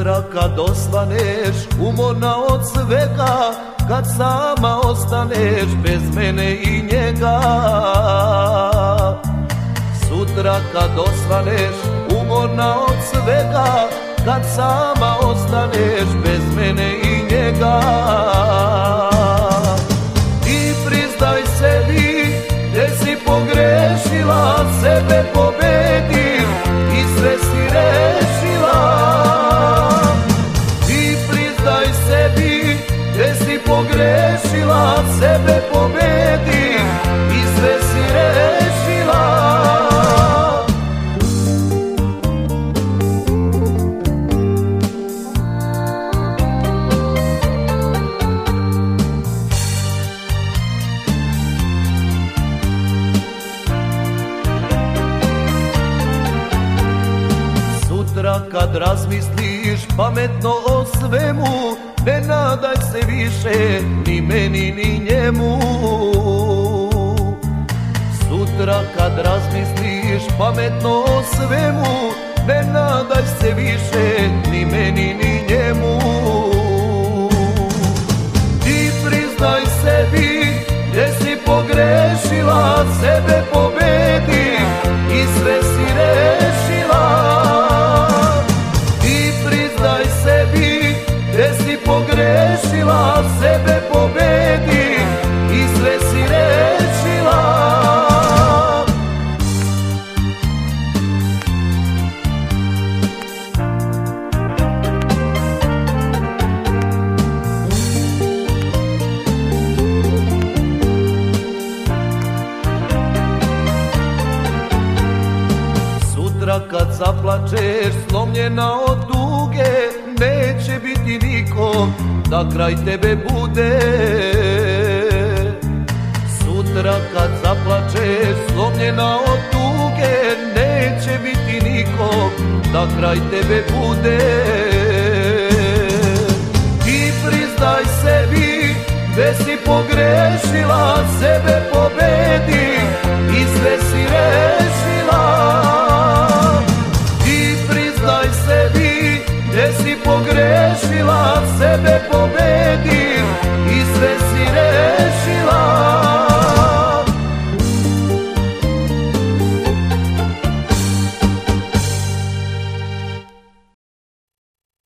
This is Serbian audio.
Sutra kad osvaneš umorna od svega, kad sama ostaneš bez mene i njega. Sutra kad osvaneš umorna od svega, kad sama ostaneš bez mene i njega. Ti priznaj sebi gde si pogrešila, sebe pobedi i sve si rešila. Ti priznaj sebi gde si pogrešila, sebe pobedi i sve si rešila. Sutra kad razmisliš pametno o svemu, ne nadaj se više ni meni ni njemu. Sutra kad razmisliš pametno o svemu, ne nadaj se više ni meni ni njemu. Ti priznaj sebi gde si pogrešila, sebe pobedi i sve si rešila. Ti priznaj sebi gde si pogrešila, sebe pobedi i sve si rešila. Sutra kad zaplačeš slomljena od tuge, neće biti nikom da kraj tebe bude. Sutra kad zaplačeš slomljena od tuge, neće biti nikom da kraj tebe bude. Ti priznaj sebi gde si pogrešila, sebe pobedi i sve si rešila.